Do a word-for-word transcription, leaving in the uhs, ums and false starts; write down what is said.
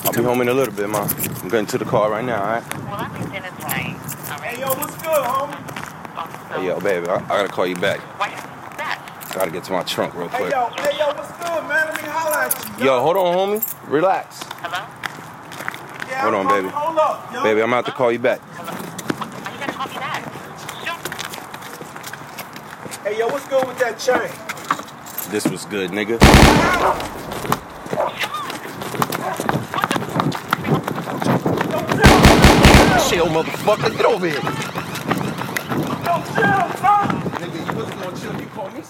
I'll be home in a little bit, ma. I'm getting to the car right now, all right? Well, I'm in Dennis Lane. All right. Hey, yo, what's good, homie? Hey, yo, baby, I, I gotta call you back. Why you that? Gotta get to my trunk real Hey, quick. yo, hey, yo, what's good, man? Let me holler at you. Yo, hold on, homie. Relax. Hello? Yeah, Hold I'm on, coming. baby. Hold up, yo. Baby, I'm about to call you back. Hello? Why you gotta call me back? Sure. Hey, yo, what's good with that chain? This was good, nigga. Chill, motherfucker. Get over here. Yo, chill, son. Nigga, you wasn't gonna chill. You called me.